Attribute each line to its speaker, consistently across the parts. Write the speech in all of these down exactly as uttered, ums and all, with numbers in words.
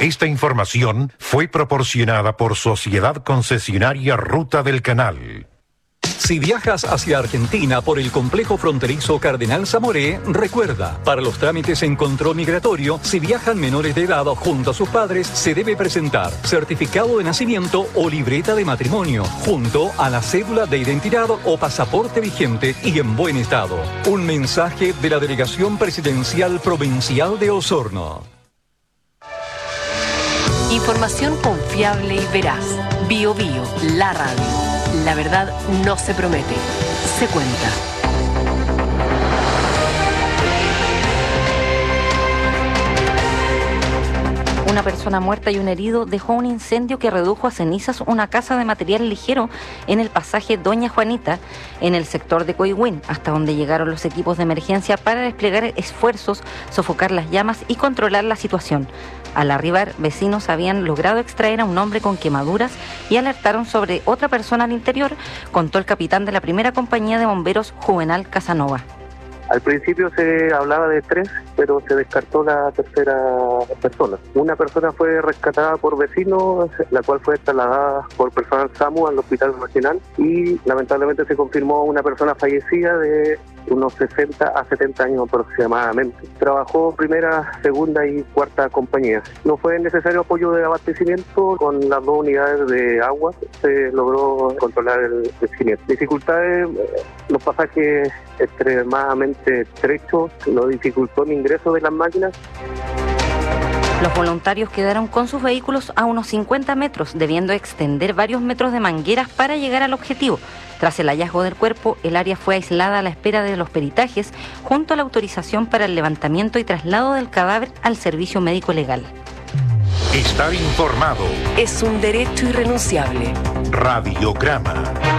Speaker 1: Esta información fue proporcionada por Sociedad Concesionaria Ruta del Canal.
Speaker 2: Si viajas hacia Argentina por el complejo fronterizo Cardenal Zamoré, recuerda, para los trámites en control migratorio, si viajan menores de edad junto a sus padres, se debe presentar certificado de nacimiento o libreta de matrimonio, junto a la cédula de identidad o pasaporte vigente y en buen estado. Un mensaje de la Delegación Presidencial Provincial de Osorno.
Speaker 3: Información confiable y veraz. Bio Bio, la radio. La verdad no se promete, se cuenta.
Speaker 4: Una persona muerta y un herido dejó un incendio que redujo a cenizas una casa de material ligero en el pasaje Doña Juanita, en el sector de Coihuen, hasta donde llegaron los equipos de emergencia para desplegar esfuerzos, sofocar las llamas y controlar la situación. Al arribar, vecinos habían logrado extraer a un hombre con quemaduras y alertaron sobre otra persona al interior, contó el capitán de la primera compañía de bomberos, Juvenal Casanova.
Speaker 5: Al principio se hablaba de tres, pero se descartó la tercera persona. Una persona fue rescatada por vecinos, la cual fue trasladada por personal SAMU al hospital regional y lamentablemente se confirmó una persona fallecida de unos sesenta a setenta años aproximadamente. Trabajó primera, segunda y cuarta compañía. No fue necesario apoyo de abastecimiento, con las dos unidades de agua se logró controlar el crecimiento. Dificultades, los pasajes extremadamente estrechos, lo dificultó el ingreso de las máquinas.
Speaker 4: Los voluntarios quedaron con sus vehículos a unos cincuenta metros, debiendo extender varios metros de mangueras para llegar al objetivo. Tras el hallazgo del cuerpo, el área fue aislada a la espera de los peritajes, junto a la autorización para el levantamiento y traslado del cadáver al servicio médico legal.
Speaker 1: Estar informado
Speaker 3: es un derecho irrenunciable.
Speaker 1: Radiograma.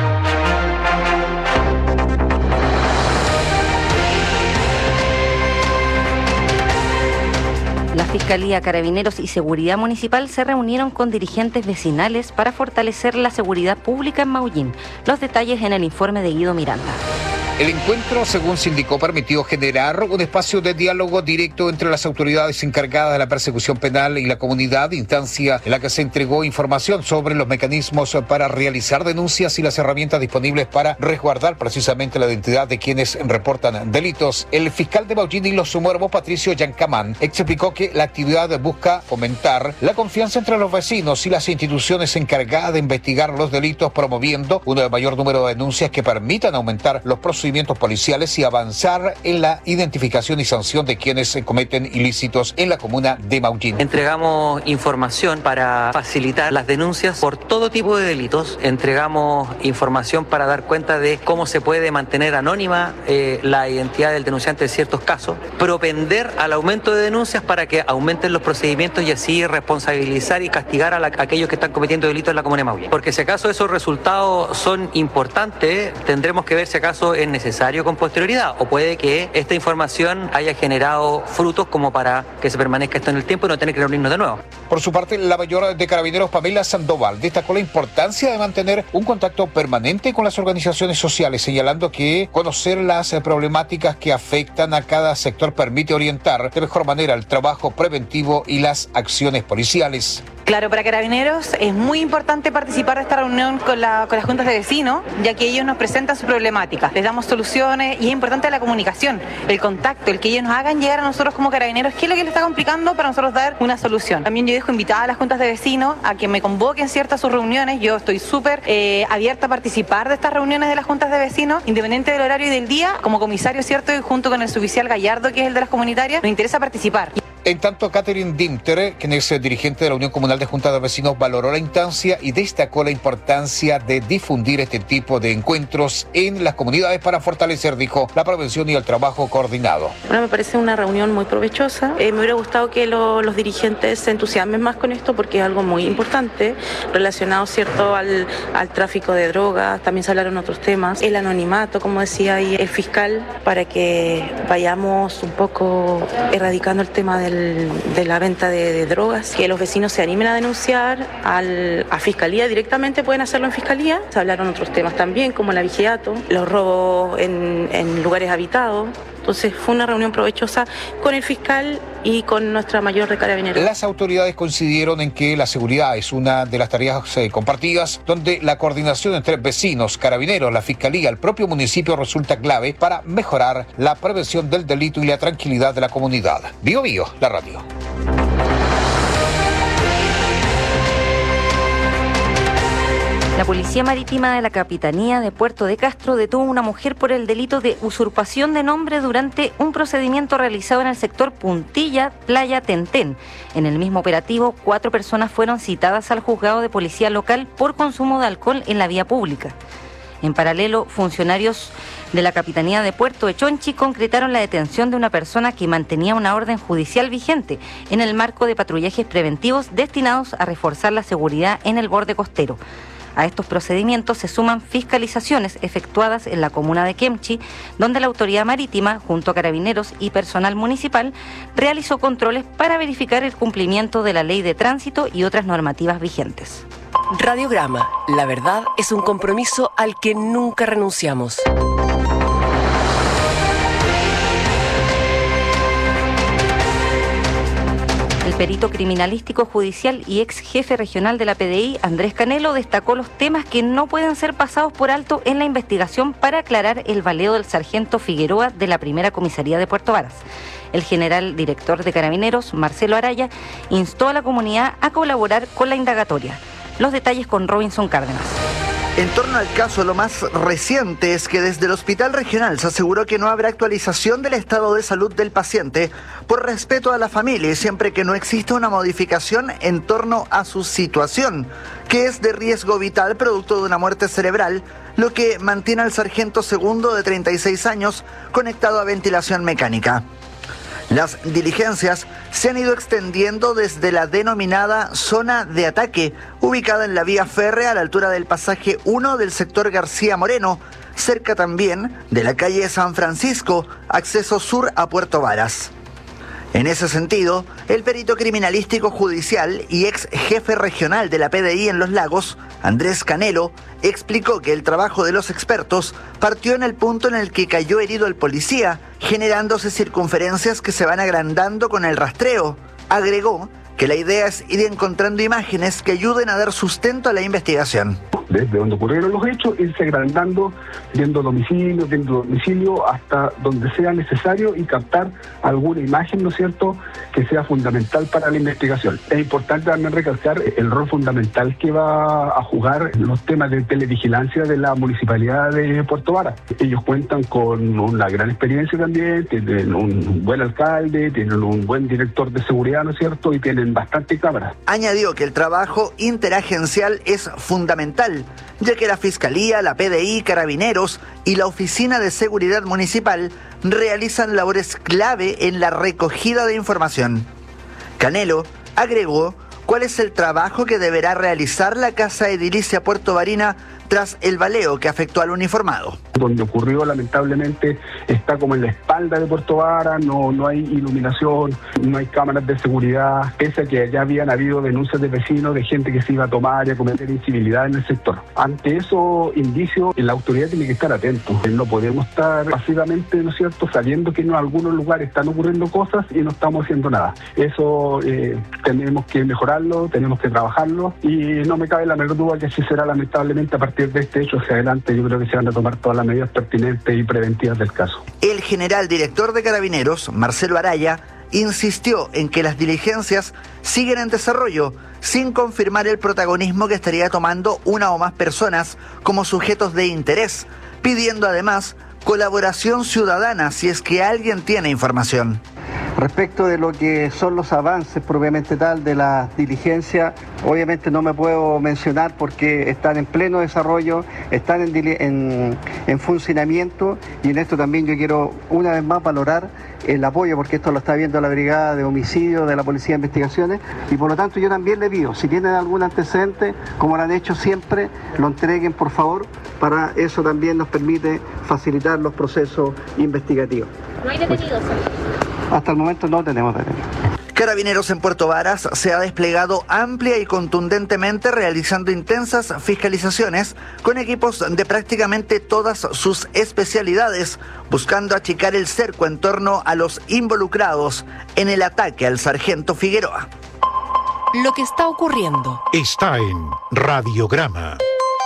Speaker 4: La Fiscalía, Carabineros y Seguridad Municipal se reunieron con dirigentes vecinales para fortalecer la seguridad pública en Maullín. Los detalles en el informe de Guido Miranda.
Speaker 6: El encuentro, según se indicó, permitió generar un espacio de diálogo directo entre las autoridades encargadas de la persecución penal y la comunidad, instancia en la que se entregó información sobre los mecanismos para realizar denuncias y las herramientas disponibles para resguardar precisamente la identidad de quienes reportan delitos. El fiscal de Maullín y Los Sumuermos, Patricio Yancamán, explicó que la actividad busca fomentar la confianza entre los vecinos y las instituciones encargadas de investigar los delitos, promoviendo un mayor número de denuncias que permitan aumentar los procedimientos policiales y avanzar en la identificación y sanción de quienes cometen ilícitos en la comuna de Maullín.
Speaker 7: Entregamos información para facilitar las denuncias por todo tipo de delitos. Entregamos información para dar cuenta de cómo se puede mantener anónima eh, la identidad del denunciante en ciertos casos, propender al aumento de denuncias para que aumenten los procedimientos y así responsabilizar y castigar a, la, a aquellos que están cometiendo delitos en la comuna de Maullín. Porque si acaso esos resultados son importantes, tendremos que ver si acaso es necesario con posterioridad, o puede que esta información haya generado frutos como para que se permanezca esto en el tiempo y no tener que reunirnos de nuevo.
Speaker 6: Por su parte, la mayor de Carabineros, Pamela Sandoval, destacó la importancia de mantener un contacto permanente con las organizaciones sociales, señalando que conocer las problemáticas que afectan a cada sector permite orientar de mejor manera el trabajo preventivo y las acciones policiales.
Speaker 8: Claro, para Carabineros es muy importante participar de esta reunión con, la, con las juntas de vecinos, ya que ellos nos presentan su problemática, les damos soluciones y es importante la comunicación, el contacto, el que ellos nos hagan llegar a nosotros como Carabineros qué es lo que les está complicando para nosotros dar una solución. También yo dejo invitada a las juntas de vecinos a que me convoquen ciertas sus reuniones. Yo estoy súper eh, abierta a participar de estas reuniones de las juntas de vecinos, independiente del horario y del día, como comisario, ¿cierto? Y junto con el suboficial Gallardo, que es el de las comunitarias, nos interesa participar.
Speaker 6: En tanto, Catherine Dimter, quien es dirigente de la Unión Comunal de Juntas de Vecinos, valoró la instancia y destacó la importancia de difundir este tipo de encuentros en las comunidades para fortalecer, dijo, la prevención y el trabajo coordinado.
Speaker 9: Bueno, me parece una reunión muy provechosa. Eh, me hubiera gustado que lo, los dirigentes se entusiasmen más con esto porque es algo muy importante relacionado, ¿cierto?, al, al tráfico de drogas. También se hablaron otros temas. El anonimato, como decía ahí el fiscal, para que vayamos un poco erradicando el tema del de la venta de, de drogas, que los vecinos se animen a denunciar al, a Fiscalía directamente, pueden hacerlo en Fiscalía. Se hablaron otros temas también, como el abigeato, los robos en, en lugares habitados, Entonces fue una reunión provechosa con el fiscal y con nuestra mayor de Carabineros.
Speaker 6: Las autoridades coincidieron en que la seguridad es una de las tareas eh, compartidas, donde la coordinación entre vecinos, carabineros, la fiscalía, el propio municipio resulta clave para mejorar la prevención del delito y la tranquilidad de la comunidad. Bio Bio, la radio.
Speaker 4: La Policía Marítima de la Capitanía de Puerto de Castro detuvo a una mujer por el delito de usurpación de nombre durante un procedimiento realizado en el sector Puntilla, Playa Tentén. En el mismo operativo, cuatro personas fueron citadas al juzgado de policía local por consumo de alcohol en la vía pública. En paralelo, funcionarios de la Capitanía de Puerto de Chonchi concretaron la detención de una persona que mantenía una orden judicial vigente en el marco de patrullajes preventivos destinados a reforzar la seguridad en el borde costero. A estos procedimientos se suman fiscalizaciones efectuadas en la comuna de Kemchi, donde la autoridad marítima, junto a carabineros y personal municipal, realizó controles para verificar el cumplimiento de la ley de tránsito y otras normativas vigentes.
Speaker 3: Radiograma, la verdad es un compromiso al que nunca renunciamos.
Speaker 4: El perito criminalístico judicial y ex jefe regional de la P D I, Andrés Canelo, destacó los temas que no pueden ser pasados por alto en la investigación para aclarar el baleo del sargento Figueroa de la primera comisaría de Puerto Varas. El general director de Carabineros, Marcelo Araya, instó a la comunidad a colaborar con la indagatoria. Los detalles con Robinson Cárdenas.
Speaker 10: En torno al caso, lo más reciente es que desde el Hospital Regional se aseguró que no habrá actualización del estado de salud del paciente por respeto a la familia y siempre que no exista una modificación en torno a su situación, que es de riesgo vital producto de una muerte cerebral, lo que mantiene al sargento segundo de treinta y seis años conectado a ventilación mecánica. Las diligencias se han ido extendiendo desde la denominada zona de ataque, ubicada en la vía férrea a la altura del pasaje uno del sector García Moreno, cerca también de la calle San Francisco, acceso sur a Puerto Varas. En ese sentido, el perito criminalístico judicial y ex jefe regional de la P D I en Los Lagos, Andrés Canelo, explicó que el trabajo de los expertos partió en el punto en el que cayó herido el policía, generándose circunferencias que se van agrandando con el rastreo. Agregó que la idea es ir encontrando imágenes que ayuden a dar sustento a la investigación.
Speaker 11: Desde donde ocurrieron los hechos, irse agrandando, viendo domicilio, viendo domicilio, hasta donde sea necesario y captar alguna imagen, ¿no es cierto?, que sea fundamental para la investigación. Es importante también recalcar el rol fundamental que va a jugar los temas de televigilancia de la Municipalidad de Puerto Varas. Ellos cuentan con una gran experiencia también, tienen un buen alcalde, tienen un buen director de seguridad, ¿no es cierto?, y tienen bastante cámaras.
Speaker 10: Añadió que el trabajo interagencial es fundamental, ya que la Fiscalía, la P D I, Carabineros y la Oficina de Seguridad Municipal realizan labores clave en la recogida de información. Canelo agregó cuál es el trabajo que deberá realizar la Casa Edilicia puertovarina tras el baleo que afectó al uniformado.
Speaker 11: Donde ocurrió, lamentablemente, está como en la espalda de Puerto Varas, no, no hay iluminación, no hay cámaras de seguridad, pese a que ya habían habido denuncias de vecinos de gente que se iba a tomar y a cometer incivilidad en el sector. Ante esos indicios, la autoridad tiene que estar atento. No podemos estar pasivamente, ¿no es cierto?, sabiendo que en algunos lugares están ocurriendo cosas y no estamos haciendo nada. Eso eh, tenemos que mejorarlo, tenemos que trabajarlo y no me cabe la menor duda que así será, lamentablemente, a partir de este hecho hacia adelante. Yo creo que se van a tomar todas las medidas pertinentes y preventivas del caso.
Speaker 10: El general director de Carabineros, Marcelo Araya, insistió en que las diligencias siguen en desarrollo, sin confirmar el protagonismo que estaría tomando una o más personas como sujetos de interés, pidiendo además colaboración ciudadana si es que alguien tiene información.
Speaker 12: Respecto de lo que son los avances propiamente tal de la diligencia, obviamente no me puedo mencionar porque están en pleno desarrollo, están en, en, en funcionamiento, y en esto también yo quiero una vez más valorar el apoyo, porque esto lo está viendo la Brigada de Homicidio de la Policía de Investigaciones, y por lo tanto yo también le pido, si tienen algún antecedente, como lo han hecho siempre, lo entreguen por favor, para eso también nos permite facilitar los procesos investigativos.
Speaker 13: ¿No hay detenidos?
Speaker 12: Hasta el momento no tenemos detenidos.
Speaker 10: Carabineros en Puerto Varas se ha desplegado amplia y contundentemente realizando intensas fiscalizaciones con equipos de prácticamente todas sus especialidades, buscando achicar el cerco en torno a los involucrados en el ataque al sargento Figueroa.
Speaker 3: Lo que está ocurriendo
Speaker 1: está en Radiograma.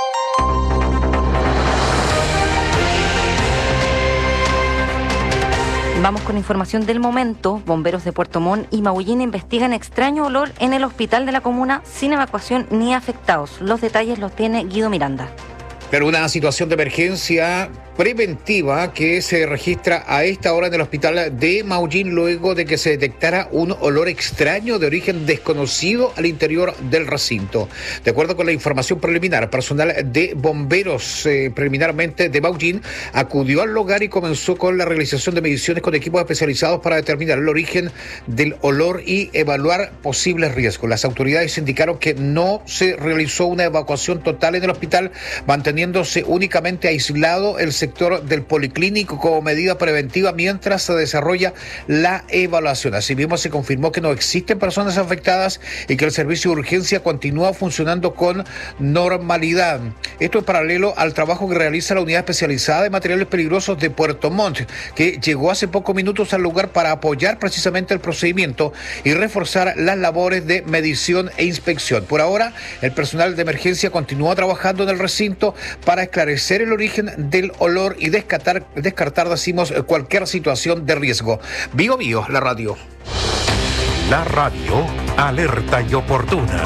Speaker 4: Vamos con información del momento. Bomberos de Puerto Montt y Maullín investigan extraño olor en el hospital de la comuna sin evacuación ni afectados. Los detalles los tiene Guido Miranda.
Speaker 6: Pero una situación de emergencia preventiva que se registra a esta hora en el hospital de Maullín luego de que se detectara un olor extraño de origen desconocido al interior del recinto. De acuerdo con la información preliminar, personal de bomberos eh, preliminarmente de Maullín acudió al lugar y comenzó con la realización de mediciones con equipos especializados para determinar el origen del olor y evaluar posibles riesgos. Las autoridades indicaron que no se realizó una evacuación total en el hospital, manteniéndose únicamente aislado el sector del policlínico como medida preventiva mientras se desarrolla la evaluación. Asimismo, se confirmó que no existen personas afectadas y que el servicio de urgencia continúa funcionando con normalidad. Esto en paralelo al trabajo que realiza la Unidad Especializada de Materiales Peligrosos de Puerto Montt, que llegó hace pocos minutos al lugar para apoyar precisamente el procedimiento y reforzar las labores de medición e inspección. Por ahora, el personal de emergencia continúa trabajando en el recinto para esclarecer el origen del olor y descartar, descartar, decimos, cualquier situación de riesgo. Bio Bio, la radio.
Speaker 1: La radio alerta y oportuna.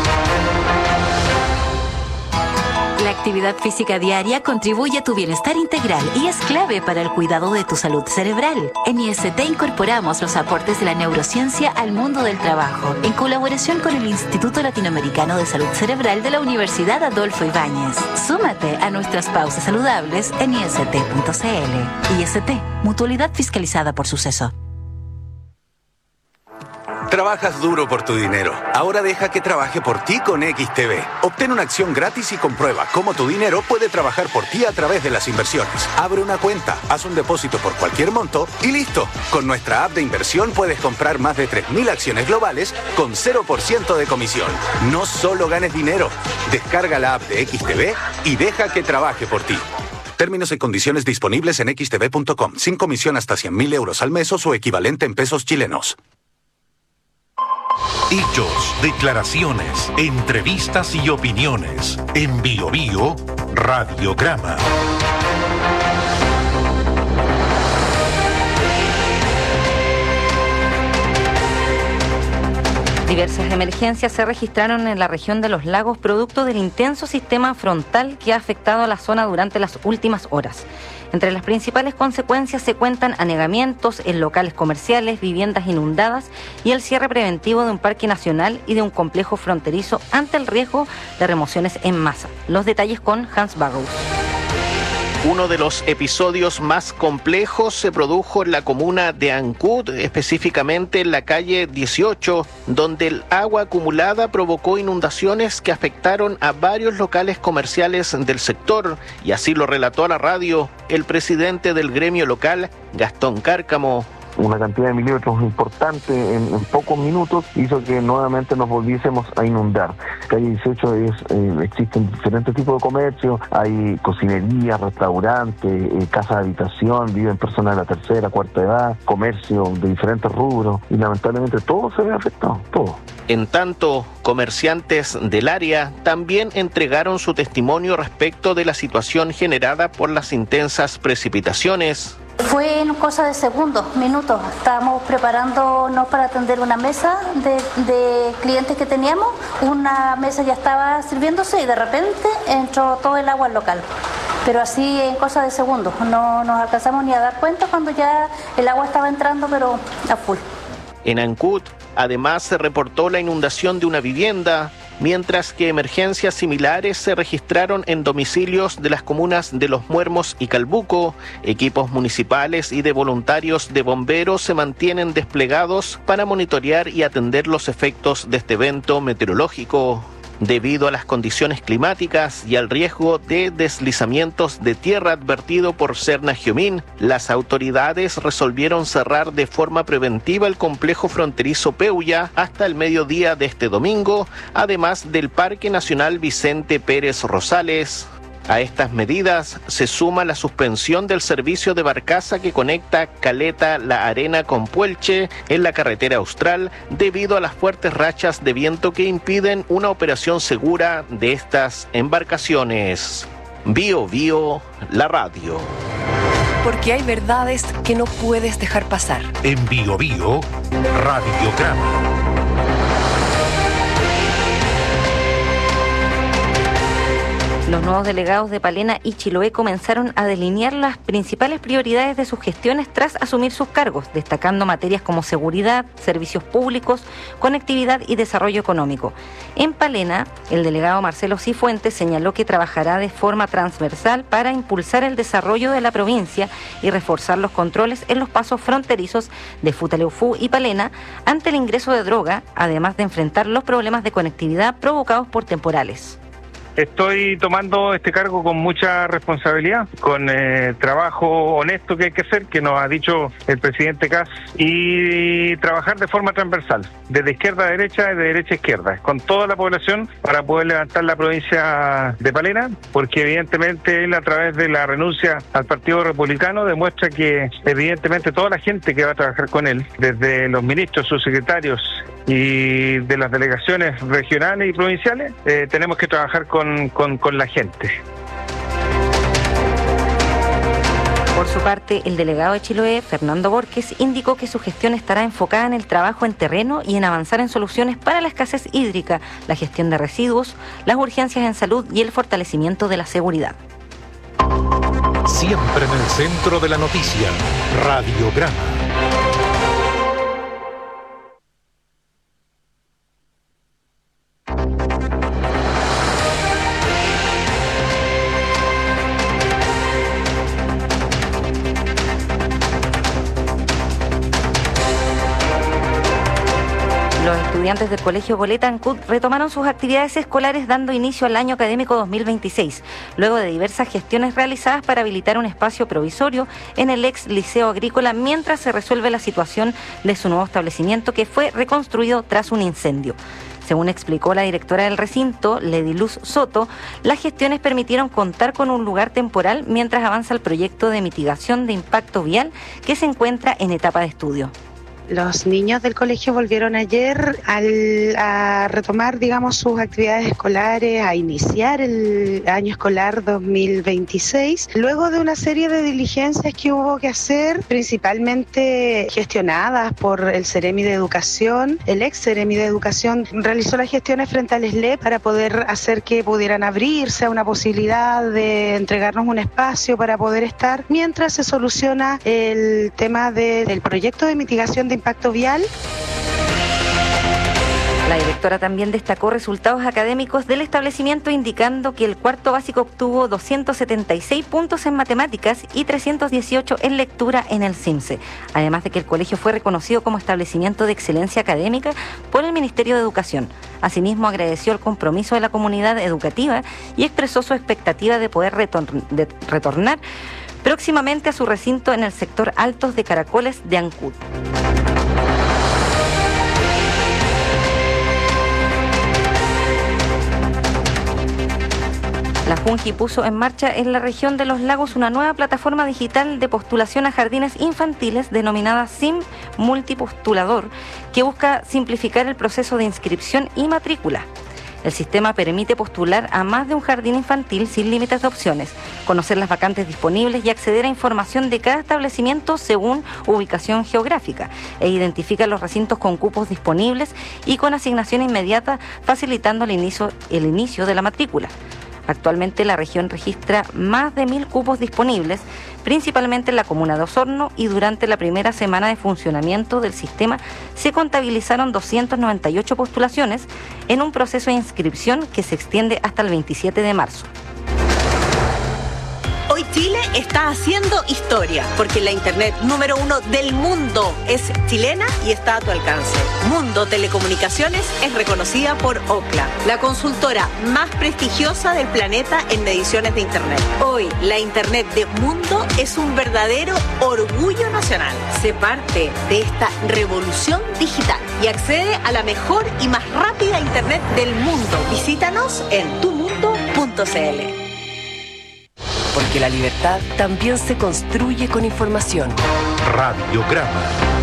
Speaker 13: La actividad física diaria contribuye a tu bienestar integral y es clave para el cuidado de tu salud cerebral. En I S T incorporamos los aportes de la neurociencia al mundo del trabajo, en colaboración con el Instituto Latinoamericano de Salud Cerebral de la Universidad Adolfo Ibáñez. Súmate a nuestras pausas saludables en I S T punto C L. I S T, mutualidad fiscalizada por Suceso.
Speaker 14: Trabajas duro por tu dinero. Ahora deja que trabaje por ti con X T B. Obtén una acción gratis y comprueba cómo tu dinero puede trabajar por ti a través de las inversiones. Abre una cuenta, haz un depósito por cualquier monto y listo. Con nuestra app de inversión puedes comprar más de tres mil acciones globales con cero por ciento de comisión. No solo ganes dinero. Descarga la app de X T B y deja que trabaje por ti. Términos y condiciones disponibles en x t b punto com. Sin comisión hasta cien mil euros al mes o su equivalente en pesos chilenos.
Speaker 1: Hechos, declaraciones, entrevistas y opiniones. En Bio Bio, Radiograma.
Speaker 4: Diversas emergencias se registraron en la región de Los Lagos producto del intenso sistema frontal que ha afectado a la zona durante las últimas horas. Entre las principales consecuencias se cuentan anegamientos en locales comerciales, viviendas inundadas y el cierre preventivo de un parque nacional y de un complejo fronterizo ante el riesgo de remociones en masa. Los detalles con Hans Barrows.
Speaker 15: Uno de los episodios más complejos se produjo en la comuna de Ancud, específicamente en la calle dieciocho, donde el agua acumulada provocó inundaciones que afectaron a varios locales comerciales del sector, y así lo relató a la radio el presidente del gremio local, Gastón Cárcamo.
Speaker 16: Una cantidad de milímetros importante en, en pocos minutos hizo que nuevamente nos volviésemos a inundar. Calle dieciocho es, eh, existen diferentes tipos de comercio, hay cocinería, restaurantes, eh, casas de habitación, viven personas de la tercera, cuarta edad, comercio de diferentes rubros y lamentablemente todo se ve afectado, todo.
Speaker 15: En tanto, comerciantes del área también entregaron su testimonio respecto de la situación generada por las intensas precipitaciones.
Speaker 17: Fue en cosa de segundos, minutos. Estábamos preparándonos para atender una mesa de, de clientes que teníamos. Una mesa ya estaba sirviéndose y de repente entró todo el agua al local. Pero así en cosa de segundos. No nos alcanzamos ni a dar cuenta cuando ya el agua estaba entrando, pero a full.
Speaker 15: En Ancud, además, se reportó la inundación de una vivienda, mientras que emergencias similares se registraron en domicilios de las comunas de Los Muermos y Calbuco. Equipos municipales y de voluntarios de bomberos se mantienen desplegados para monitorear y atender los efectos de este evento meteorológico. Debido a las condiciones climáticas y al riesgo de deslizamientos de tierra advertido por Serna-Giomín, las autoridades resolvieron cerrar de forma preventiva el complejo fronterizo Peulla hasta el mediodía de este domingo, además del Parque Nacional Vicente Pérez Rosales. A estas medidas se suma la suspensión del servicio de barcaza que conecta Caleta La Arena con Puelche en la carretera austral debido a las fuertes rachas de viento que impiden una operación segura de estas embarcaciones. Bio Bio, la radio.
Speaker 3: Porque hay verdades que no puedes dejar pasar.
Speaker 1: En Bio Bio, Radiograma.
Speaker 4: Los nuevos delegados de Palena y Chiloé comenzaron a delinear las principales prioridades de sus gestiones tras asumir sus cargos, destacando materias como seguridad, servicios públicos, conectividad y desarrollo económico. En Palena, el delegado Marcelo Cifuentes señaló que trabajará de forma transversal para impulsar el desarrollo de la provincia y reforzar los controles en los pasos fronterizos de Futaleufú y Palena ante el ingreso de droga, además de enfrentar los problemas de conectividad provocados por temporales.
Speaker 18: Estoy tomando este cargo con mucha responsabilidad, con eh, trabajo honesto que hay que hacer, que nos ha dicho el presidente Kast, y trabajar de forma transversal, desde izquierda a derecha y de derecha a izquierda, con toda la población para poder levantar la provincia de Palena, porque evidentemente él, a través de la renuncia al Partido Republicano, demuestra que evidentemente toda la gente que va a trabajar con él, desde los ministros, sus secretarios y de las delegaciones regionales y provinciales, eh, tenemos que trabajar con, con, con la gente.
Speaker 4: Por su parte, el delegado de Chiloé, Fernando Borges, indicó que su gestión estará enfocada en el trabajo en terreno y en avanzar en soluciones para la escasez hídrica, la gestión de residuos, las urgencias en salud y el fortalecimiento de la seguridad.
Speaker 1: Siempre en el centro de la noticia, Radiograma.
Speaker 4: Los estudiantes del Colegio Goleta Ancud retomaron sus actividades escolares dando inicio al año académico dos mil veintiséis, luego de diversas gestiones realizadas para habilitar un espacio provisorio en el ex Liceo Agrícola mientras se resuelve la situación de su nuevo establecimiento que fue reconstruido tras un incendio. Según explicó la directora del recinto, Lediluz Soto, las gestiones permitieron contar con un lugar temporal mientras avanza el proyecto de mitigación de impacto vial que se encuentra en etapa de estudio.
Speaker 19: Los niños del colegio volvieron ayer al, a retomar, digamos, sus actividades escolares, a iniciar el año escolar dos mil veintiséis, luego de una serie de diligencias que hubo que hacer, principalmente gestionadas por el Ceremi de Educación. El ex Ceremi de Educación realizó las gestiones frente al E S L E P para poder hacer que pudieran abrirse a una posibilidad de entregarnos un espacio para poder estar, mientras se soluciona el tema de, del proyecto de mitigación de impacto vial.
Speaker 4: La directora también destacó resultados académicos del establecimiento, indicando que el cuarto básico obtuvo doscientos setenta y seis puntos en matemáticas y trescientos dieciocho en lectura en el CIMSE, además de que el colegio fue reconocido como establecimiento de excelencia académica por el Ministerio de Educación. Asimismo, agradeció el compromiso de la comunidad educativa y expresó su expectativa de poder retor- de retornar próximamente a su recinto en el sector Altos de Caracoles de Ancud. La Junji puso en marcha en la región de Los Lagos una nueva plataforma digital de postulación a jardines infantiles denominada SIM Multipostulador, que busca simplificar el proceso de inscripción y matrícula. El sistema permite postular a más de un jardín infantil sin límites de opciones, conocer las vacantes disponibles y acceder a información de cada establecimiento según ubicación geográfica, e identifica los recintos con cupos disponibles y con asignación inmediata, facilitando el inicio, el inicio de la matrícula. Actualmente la región registra más de mil cupos disponibles, principalmente en la comuna de Osorno, y durante la primera semana de funcionamiento del sistema se contabilizaron doscientas noventa y ocho postulaciones en un proceso de inscripción que se extiende hasta el veintisiete de marzo.
Speaker 20: Hoy Chile está haciendo historia, porque la internet número uno del mundo es chilena y está a tu alcance. Mundo Telecomunicaciones es reconocida por Ookla, la consultora más prestigiosa del planeta en mediciones de internet. Hoy, la internet de Mundo es un verdadero orgullo nacional. Sé parte de esta revolución digital y accede a la mejor y más rápida internet del mundo. Visítanos en tu mundo punto c l.
Speaker 3: Porque la libertad también se construye con información.
Speaker 1: Radiograma.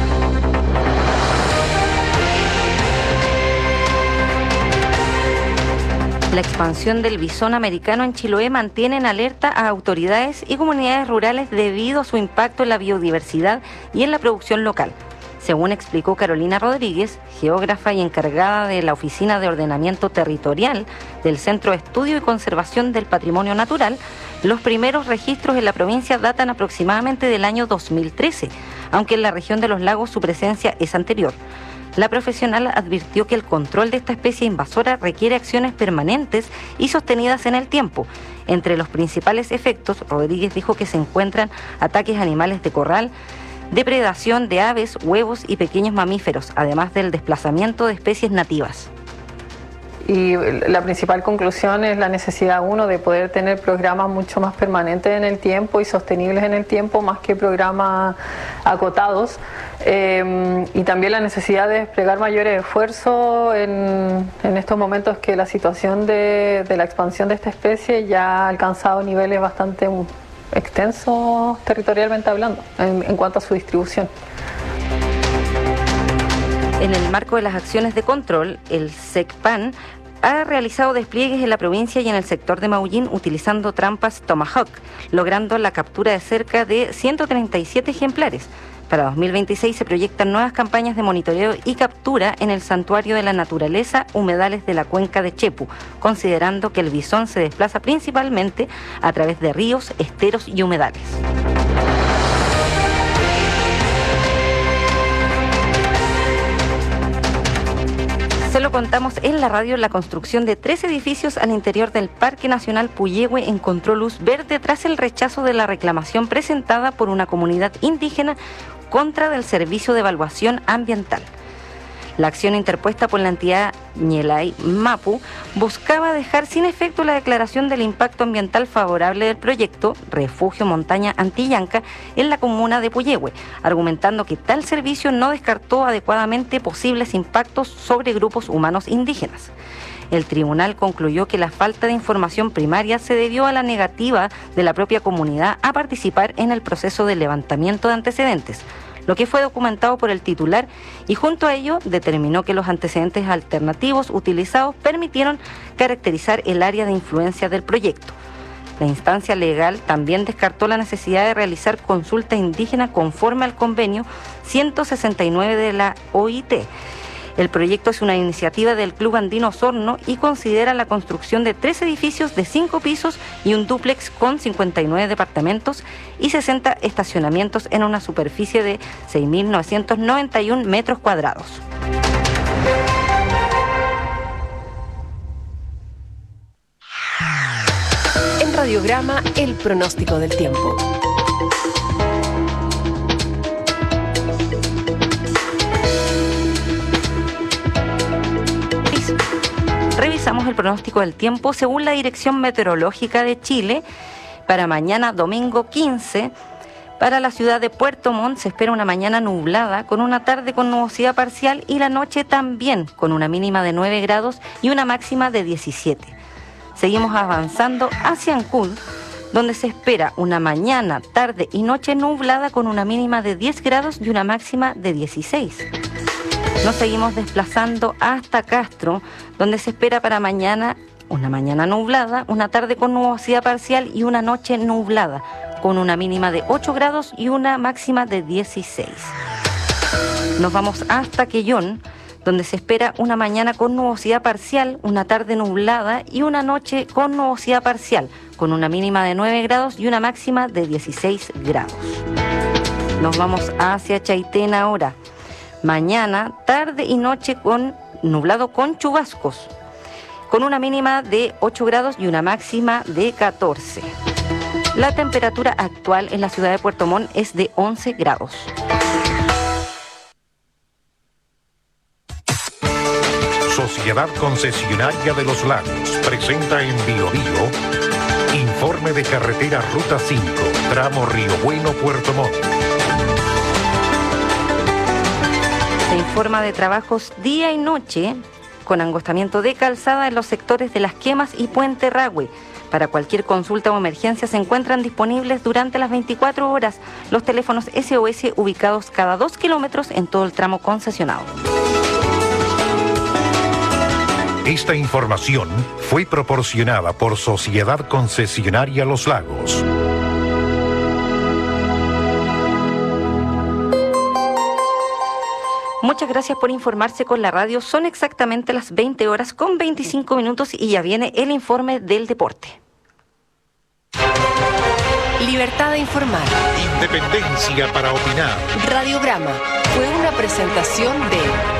Speaker 4: La expansión del bisón americano en Chiloé mantiene en alerta a autoridades y comunidades rurales debido a su impacto en la biodiversidad y en la producción local. Según explicó Carolina Rodríguez, geógrafa y encargada de la Oficina de Ordenamiento Territorial del Centro de Estudio y Conservación del Patrimonio Natural, los primeros registros en la provincia datan aproximadamente del año dos mil trece, aunque en la región de los lagos su presencia es anterior. La profesional advirtió que el control de esta especie invasora requiere acciones permanentes y sostenidas en el tiempo. Entre los principales efectos, Rodríguez dijo que se encuentran ataques a animales de corral, depredación de aves, huevos y pequeños mamíferos, además del desplazamiento de especies nativas.
Speaker 21: Y la principal conclusión es la necesidad, uno, de poder tener programas mucho más permanentes en el tiempo y sostenibles en el tiempo, más que programas acotados, eh, y también la necesidad de desplegar mayores esfuerzos en, en estos momentos que la situación de, de la expansión de esta especie ya ha alcanzado niveles bastante extensos territorialmente hablando, en, en cuanto a su distribución.
Speaker 4: En el marco de las acciones de control, el SECPAN ha realizado despliegues en la provincia y en el sector de Maullín utilizando trampas Tomahawk, logrando la captura de cerca de ciento treinta y siete ejemplares. Para dos mil veintiséis se proyectan nuevas campañas de monitoreo y captura en el Santuario de la Naturaleza Humedales de la Cuenca de Chepu, considerando que el bisón se desplaza principalmente a través de ríos, esteros y humedales. Se lo contamos en la radio. La construcción de tres edificios al interior del Parque Nacional Puyehue encontró luz verde tras el rechazo de la reclamación presentada por una comunidad indígena contra del Servicio de Evaluación Ambiental. La acción interpuesta por la entidad Ñelay Mapu buscaba dejar sin efecto la declaración del impacto ambiental favorable del proyecto Refugio Montaña Antillanca en la comuna de Puyehue, argumentando que tal servicio no descartó adecuadamente posibles impactos sobre grupos humanos indígenas. El tribunal concluyó que la falta de información primaria se debió a la negativa de la propia comunidad a participar en el proceso de levantamiento de antecedentes, lo que fue documentado por el titular, y junto a ello determinó que los antecedentes alternativos utilizados permitieron caracterizar el área de influencia del proyecto. La instancia legal también descartó la necesidad de realizar consulta indígena conforme al convenio ciento sesenta y nueve de la O I T. El proyecto es una iniciativa del Club Andino Osorno y considera la construcción de tres edificios de cinco pisos y un dúplex con cincuenta y nueve departamentos y sesenta estacionamientos en una superficie de seis mil novecientos noventa y uno metros cuadrados.
Speaker 3: En Radiograma, el pronóstico del tiempo.
Speaker 4: Revisamos el pronóstico del tiempo según la Dirección Meteorológica de Chile. Para mañana domingo quince, para la ciudad de Puerto Montt se espera una mañana nublada con una tarde con nubosidad parcial y la noche también con una mínima de nueve grados y una máxima de diecisiete. Seguimos avanzando hacia Ancud, donde se espera una mañana, tarde y noche nublada con una mínima de diez grados y una máxima de dieciséis. Nos seguimos desplazando hasta Castro, donde se espera para mañana una mañana nublada, una tarde con nubosidad parcial y una noche nublada, con una mínima de ocho grados y una máxima de dieciséis. Nos vamos hasta Quellón, donde se espera una mañana con nubosidad parcial, una tarde nublada y una noche con nubosidad parcial, con una mínima de nueve grados y una máxima de dieciséis grados. Nos vamos hacia Chaitén ahora. Mañana, tarde y noche con nublado con chubascos, con una mínima de ocho grados y una máxima de catorce. La temperatura actual en la ciudad de Puerto Montt es de once grados.
Speaker 1: Sociedad Concesionaria de los Lagos presenta en Bio Bio informe de carretera Ruta cinco, tramo Río Bueno, Puerto Montt.
Speaker 4: Se informa de trabajos día y noche con angostamiento de calzada en los sectores de Las Quemas y Puente Rahue. Para cualquier consulta o emergencia se encuentran disponibles durante las veinticuatro horas los teléfonos S O S ubicados cada dos kilómetros en todo el tramo concesionado.
Speaker 1: Esta información fue proporcionada por Sociedad Concesionaria Los Lagos.
Speaker 4: Muchas gracias por informarse con la radio. Son exactamente las veinte horas con veinticinco minutos y ya viene el informe del deporte.
Speaker 3: Libertad de informar.
Speaker 1: Independencia para opinar.
Speaker 3: Radiograma fue una presentación de...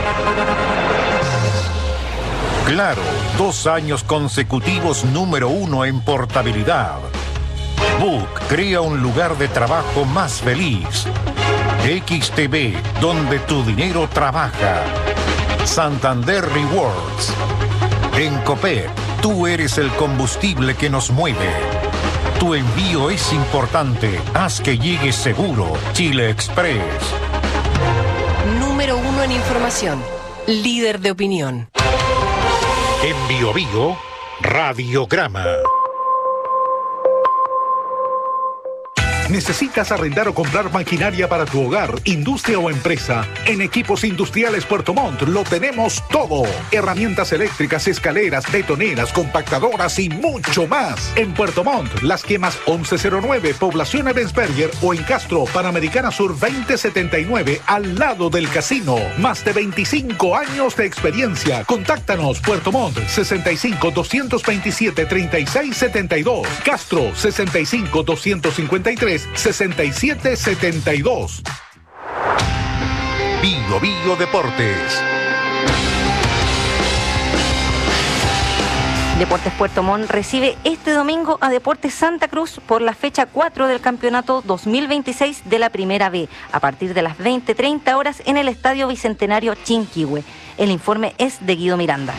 Speaker 1: Claro, dos años consecutivos número uno en portabilidad. Book crea un lugar de trabajo más feliz. X T V, donde tu dinero trabaja. Santander Rewards. En Copec, tú eres el combustible que nos mueve. Tu envío es importante. Haz que llegue seguro. Chile Express.
Speaker 3: Número uno en información. Líder de opinión.
Speaker 1: En Bio Bio, Radiograma.
Speaker 2: ¿Necesitas arrendar o comprar maquinaria para tu hogar, industria o empresa? En Equipos Industriales Puerto Montt lo tenemos todo. Herramientas eléctricas, escaleras, betoneras, compactadoras y mucho más. En Puerto Montt, Las Quemas once cero nueve, Población Ebensberger, o en Castro, Panamericana Sur veinte setenta y nueve, al lado del casino. Más de veinticinco años de experiencia. Contáctanos, Puerto Montt, sesenta y cinco, doscientos veintisiete, treinta y seis setenta y dos. Castro, sesenta y cinco, doscientos cincuenta y tres, sesenta y siete setenta y dos.
Speaker 1: Bio Bio Deportes.
Speaker 4: Deportes Puerto Montt recibe este domingo a Deportes Santa Cruz por la fecha cuatro del campeonato dos mil veintiséis de la Primera B, a partir de las veinte treinta horas en el Estadio Bicentenario Chinquihue. El informe es de Guido Miranda.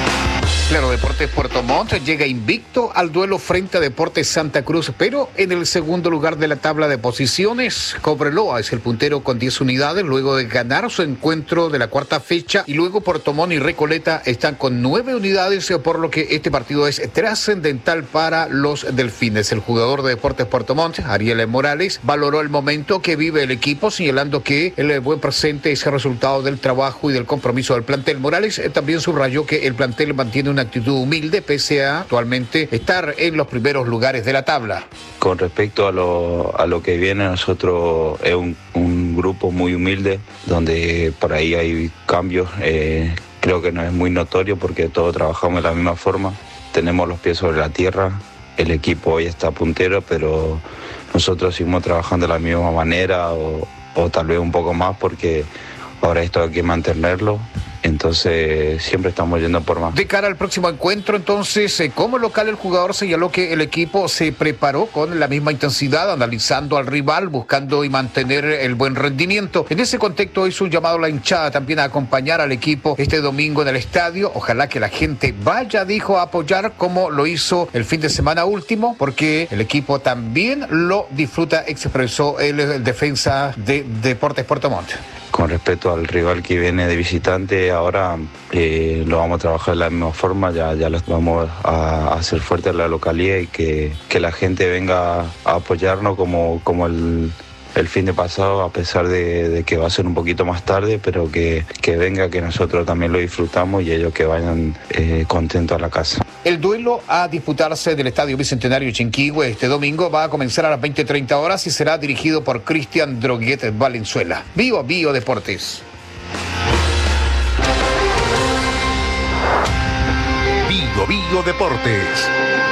Speaker 6: Claro, Deportes Puerto Montt llega invicto al duelo frente a Deportes Santa Cruz, pero en el segundo lugar de la tabla de posiciones. Cobreloa es el puntero con diez unidades luego de ganar su encuentro de la cuarta fecha, y luego Puerto Montt y Recoleta están con nueve unidades, por lo que este partido es trascendental para los delfines. El jugador de Deportes Puerto Montt, Ariel Morales, valoró el momento que vive el equipo, señalando que el buen presente es el resultado del trabajo y del compromiso del plantel. Morales también subrayó que el plantel mantiene una actitud humilde pese a actualmente estar en los primeros lugares de la tabla.
Speaker 22: Con respecto a lo, a lo que viene, nosotros es un, un grupo muy humilde donde por ahí hay cambios, eh, creo que no es muy notorio porque todos trabajamos de la misma forma, tenemos los pies sobre la tierra, el equipo hoy está puntero, pero nosotros seguimos trabajando de la misma manera o, o tal vez un poco más porque ahora esto hay que mantenerlo. Entonces siempre estamos yendo por más.
Speaker 6: De cara al próximo encuentro, entonces, eh, como local, el jugador señaló que el equipo se preparó con la misma intensidad, analizando al rival, buscando y mantener el buen rendimiento. En ese contexto hizo un llamado a la hinchada también a acompañar al equipo este domingo en el estadio. Ojalá que la gente vaya, dijo, a apoyar como lo hizo el fin de semana último, porque el equipo también lo disfruta, expresó el, el defensa de Deportes Puerto Montt.
Speaker 22: Con respecto al rival que viene de visitante, ahora eh, lo vamos a trabajar de la misma forma, ya, ya lo vamos a hacer fuerte en la localidad y que, que la gente venga a apoyarnos como, como el, el fin de pasado, a pesar de, de que va a ser un poquito más tarde, pero que, que venga, que nosotros también lo disfrutamos y ellos que vayan eh, contentos a la casa.
Speaker 6: El duelo a disputarse del Estadio Bicentenario Chinquihue este domingo va a comenzar a las veinte treinta horas y será dirigido por Cristian Droguet Valenzuela. Bio Bio Deportes.
Speaker 1: Bio Bio Deportes.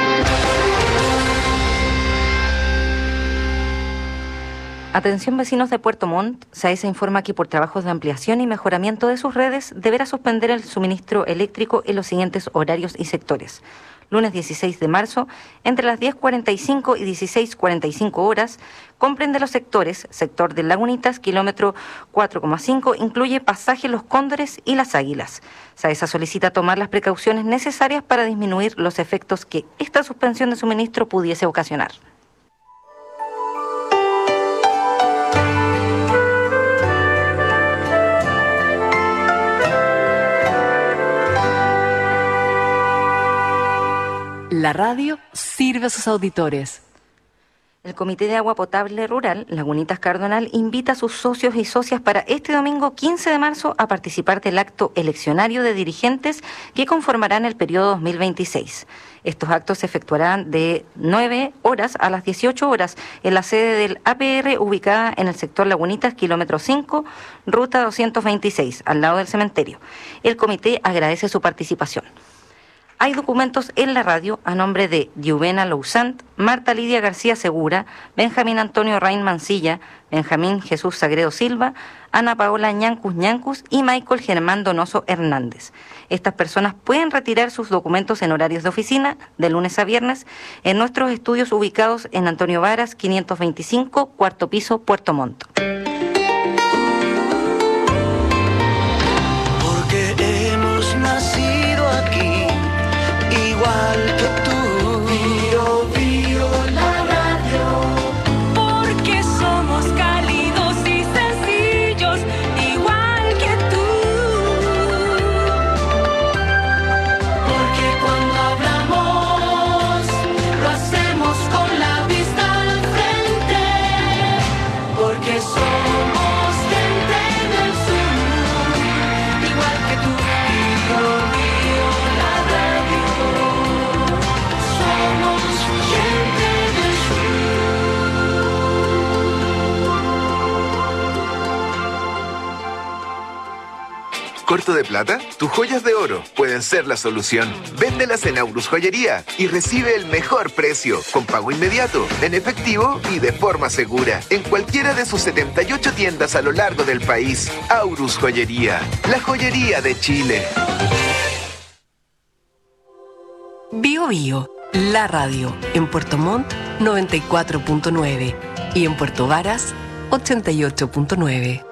Speaker 4: Atención vecinos de Puerto Montt, SAESA informa que por trabajos de ampliación y mejoramiento de sus redes deberá suspender el suministro eléctrico en los siguientes horarios y sectores. lunes dieciséis de marzo, entre las diez cuarenta y cinco y dieciséis cuarenta y cinco horas, comprende los sectores, sector de Lagunitas, kilómetro cuatro coma cinco, incluye pasaje Los Cóndores y Las Águilas. SAESA solicita tomar las precauciones necesarias para disminuir los efectos que esta suspensión de suministro pudiese ocasionar.
Speaker 3: La radio sirve a sus auditores.
Speaker 4: El Comité de Agua Potable Rural, Lagunitas Cardonal, invita a sus socios y socias para este domingo quince de marzo a participar del acto eleccionario de dirigentes que conformarán el periodo dos mil veintiséis. Estos actos se efectuarán de nueve horas a las dieciocho horas en la sede del A P R ubicada en el sector Lagunitas, kilómetro cinco, ruta doscientos veintiséis, al lado del cementerio. El comité agradece su participación. Hay documentos en la radio a nombre de Diuvena Lousant, Marta Lidia García Segura, Benjamín Antonio Rain Mancilla, Benjamín Jesús Sagredo Silva, Ana Paola Ñancus Ñancus y Michael Germán Donoso Hernández. Estas personas pueden retirar sus documentos en horarios de oficina, de lunes a viernes, en nuestros estudios ubicados en Antonio Varas, quinientos veinticinco, cuarto piso, Puerto Montt.
Speaker 5: Porque hemos nacido aquí, igual que tú. Bio, bio, la radio.
Speaker 7: Porque somos cálidos y sencillos, igual que tú. Porque cuando hablamos, lo hacemos con la vista al frente. Porque somos gente del sur, igual que tú. Bio, bio, la radio. Somos gente del
Speaker 23: sur. ¿Corto de plata? Tus joyas de oro pueden ser la solución. Véndelas en Aurus Joyería y recibe el mejor precio, con pago inmediato, en efectivo y de forma segura, en cualquiera de sus setenta y ocho tiendas a lo largo del país. Aurus Joyería, la joyería de Chile.
Speaker 3: Bio Bio, la radio, en Puerto Montt noventa y cuatro punto nueve y en Puerto Varas ochenta y ocho punto nueve.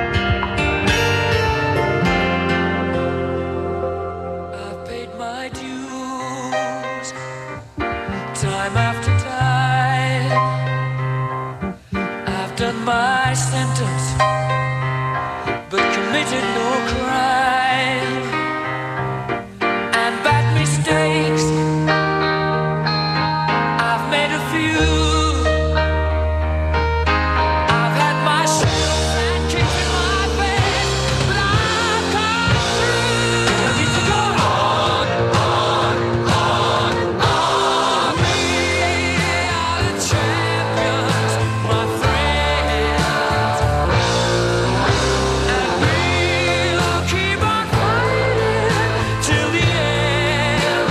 Speaker 5: Time after time, I've done my sentence, but committed no crime. And bad mistakes, I've made a few. I've had my share and kicks in my face, but I've come through. I need to go on, on, on, on. We are the champions, my friends, and we'll keep on fighting till the end.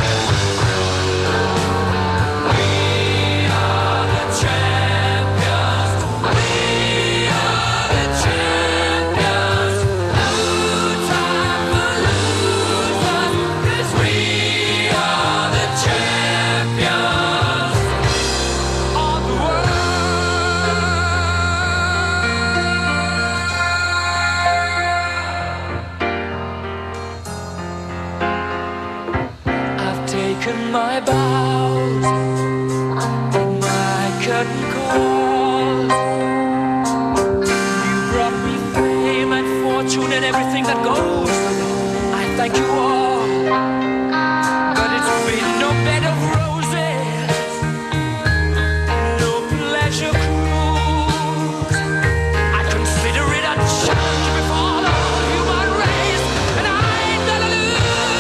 Speaker 5: We are the champions, we are the champions. No time for losers, 'cause we are the champions of the world. I've taken my bows, my curtain calls. You brought me fame and fortune and everything that goes. I thank you all, but it's been no bed of roses, no pleasure cruise. I consider it a challenge before the whole human race, and I ain't gonna lose.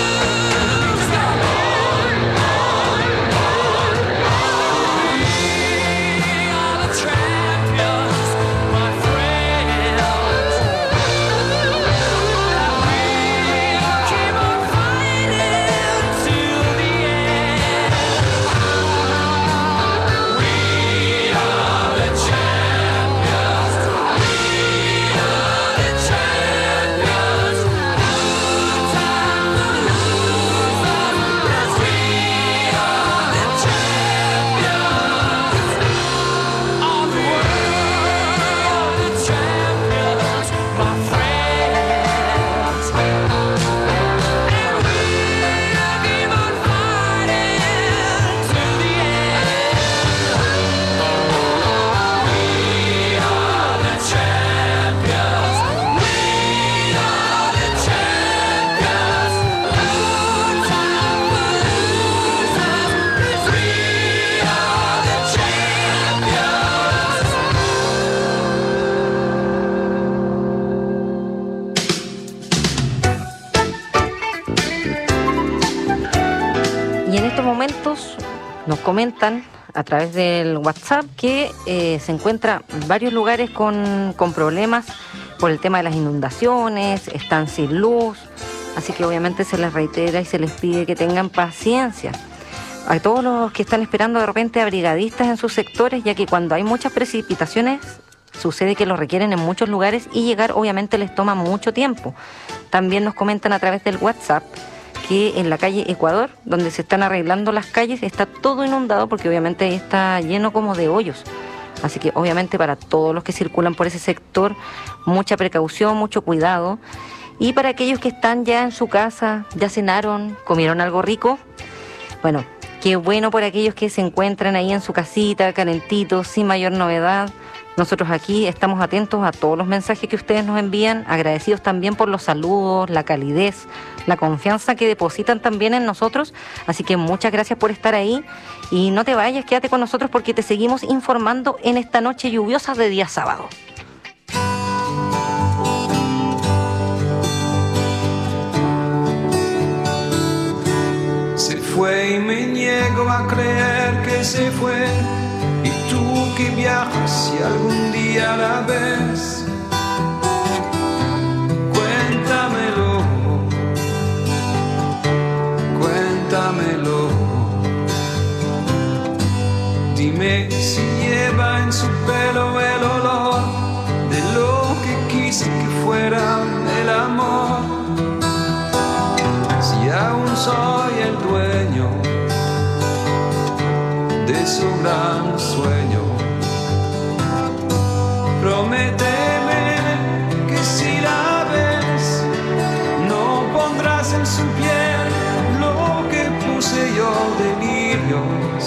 Speaker 5: We are the champions, my friends. We keep on fighting
Speaker 4: Y en estos momentos nos comentan a través del WhatsApp que eh, se encuentran varios lugares con, con problemas por el tema de las inundaciones, están sin luz, así que obviamente se les reitera y se les pide que tengan paciencia. A todos los que están esperando de repente a brigadistas en sus sectores, ya que cuando hay muchas precipitaciones sucede que lo requieren en muchos lugares y llegar obviamente les toma mucho tiempo. También nos comentan a través del WhatsApp que en la calle Ecuador, donde se están arreglando las calles, está todo inundado porque obviamente ahí está lleno como de hoyos. Así que obviamente para todos los que circulan por ese sector, mucha precaución, mucho cuidado. Y para aquellos que están ya en su casa, ya cenaron, comieron algo rico, bueno, qué bueno por aquellos que se encuentran ahí en su casita, calentitos, sin mayor novedad. Nosotros aquí estamos atentos a todos los mensajes que ustedes nos envían, agradecidos también por los saludos, la calidez, la confianza que depositan también en nosotros. Así que muchas gracias por estar ahí y no te vayas, quédate con nosotros porque te seguimos informando en esta noche lluviosa de día sábado.
Speaker 8: Se fue y me niego a creer que se fue. Y tú que viajas si algún día la ves, cuéntamelo, cuéntamelo. Dime si lleva en su pelo el olor de lo que quise que fuera el amor. Si aún soy el dueño de su gran sueño. Prométeme que si la ves no pondrás en su piel lo que puse yo, delirios,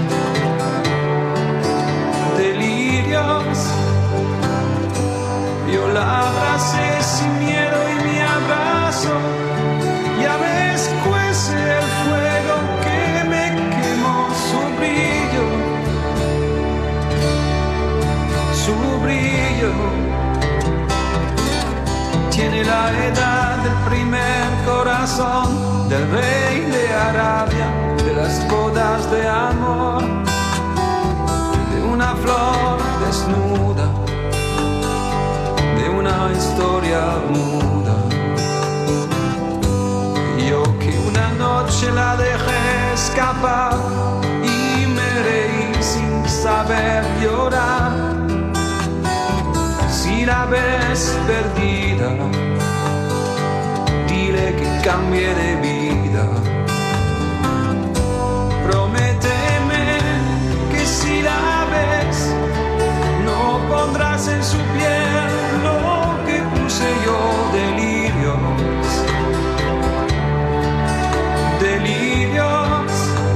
Speaker 8: delirios. Yo la abracé sin miedo y mi abrazo ya me escuece el fuego que me quemó su brillo, su brillo. Tiene la edad del primer corazón del rey de Arabia, de las bodas de amor, de una flor desnuda, de una historia muda. Yo que una noche la dejé escapar y me reí sin saber llorar. Si la ves perdida, dile que cambie de vida. Prométeme que si la ves no pondrás en su piel lo que puse yo, delirios, delirios.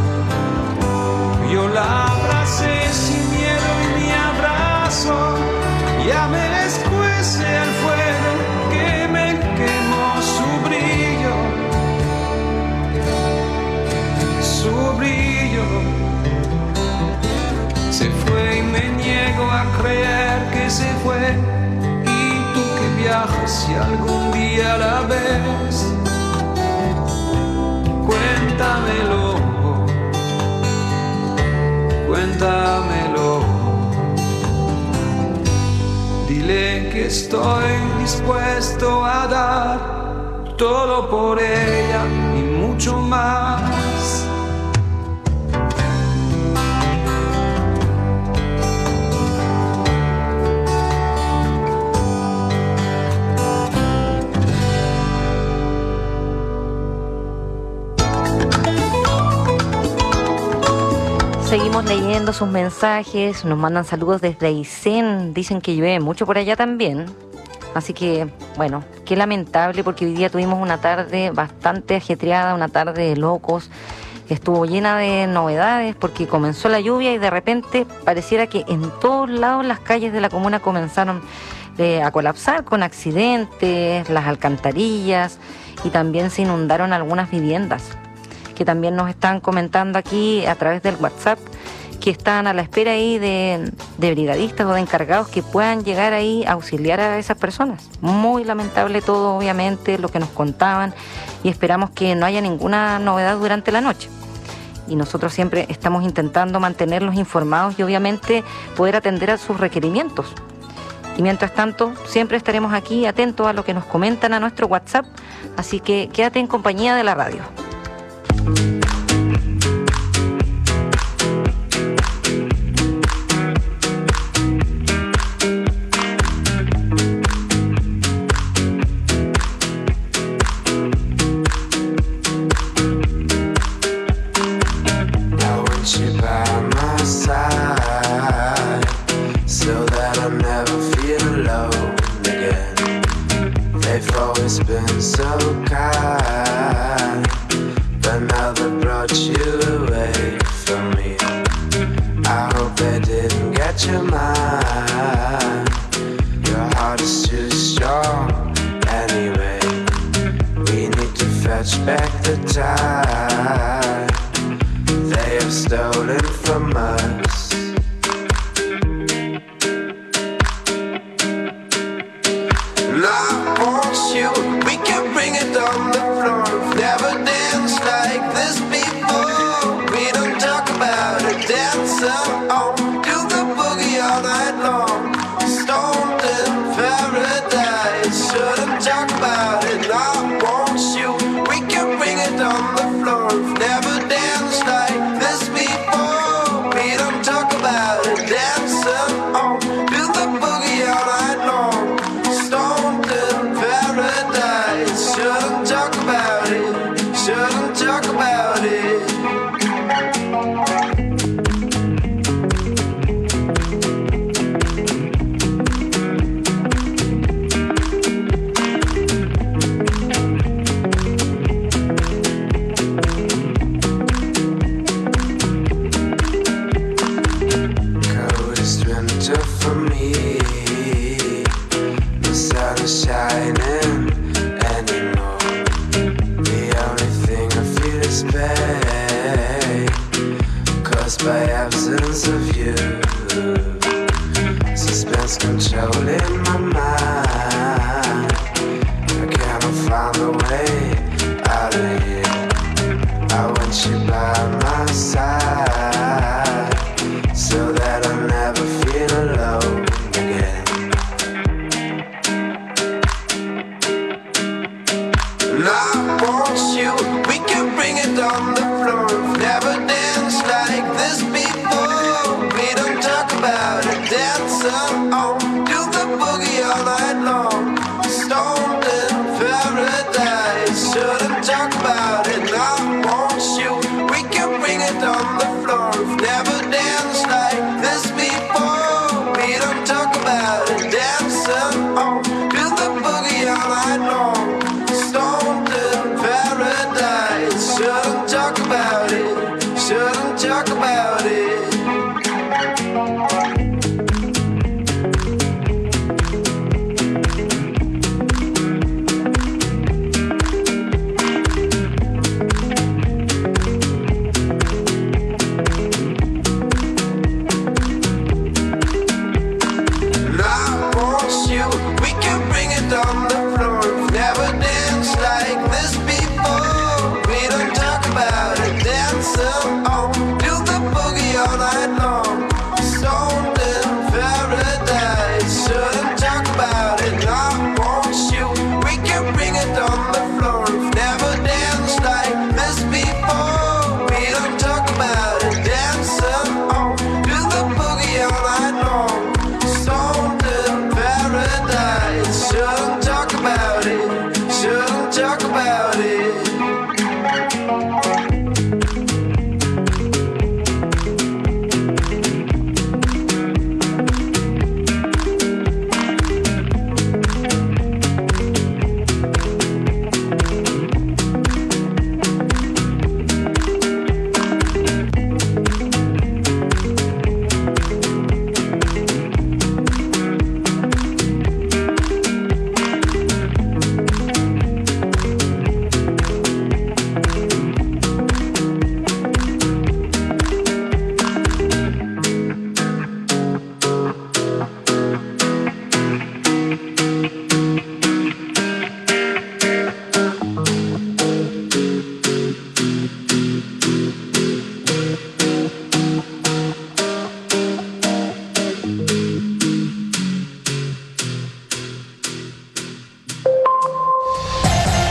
Speaker 8: Yo la abracé sin miedo y mi abrazo ya me escuece el fuego que me quemó su brillo, su brillo. Se fue y me niego a creer que se fue. Y tú que viajas si algún día la ves, cuéntamelo, cuéntamelo. Dile que estoy dispuesto a dar todo por ella y mucho más.
Speaker 4: Seguimos leyendo sus mensajes, nos mandan saludos desde Aysén, dicen que llueve mucho por allá también. Así que, bueno, qué lamentable porque hoy día tuvimos una tarde bastante ajetreada, una tarde de locos. Estuvo llena de novedades porque comenzó la lluvia y de repente pareciera que en todos lados las calles de la comuna comenzaron eh, a colapsar con accidentes, las alcantarillas y también se inundaron algunas viviendas, que también nos están comentando aquí a través del WhatsApp, que están a la espera ahí de, de brigadistas o de encargados que puedan llegar ahí a auxiliar a esas personas. Muy lamentable todo, obviamente, lo que nos contaban, y esperamos que no haya ninguna novedad durante la noche. y nosotros siempre estamos intentando mantenerlos informados y obviamente poder atender a sus requerimientos. Y mientras tanto, siempre estaremos aquí atentos a lo que nos comentan a nuestro WhatsApp, así que quédate en compañía de la radio.
Speaker 9: Been so kind, but now they brought you away from me. I hope they didn't get your mind. Your heart is too strong anyway. We need to fetch back the time they have stolen from us. And I want you. We can bring it on the floor. Never danced like this before. We don't talk about it. Dance on, do the boogie all night long. Stoned in paradise. Shouldn't talk about it. I want you. We can bring it on the floor. Never danced like this before. We don't talk about it. Dance on, do the boogie all night long. Stoned in paradise. Shouldn't talk about it. Shouldn't talk about it. Coldest winter for me. The sun is shining anymore. The only thing I feel is pain caused by absence of you. Suspense controlling my mind. I cannot find a way out of here. I want you by my side so that I'll never feel alone again. And I want you. We can bring it on the floor. Never danced like this before. We don't talk about it. Dance on, do the boogie all night long. Stoned in paradise. Shouldn't talk about it. I want you. We can bring it on the floor. Never danced like this before. We don't talk about it. Dance on, do the boogie all night long. Stoned in paradise. Shouldn't talk about it. Shouldn't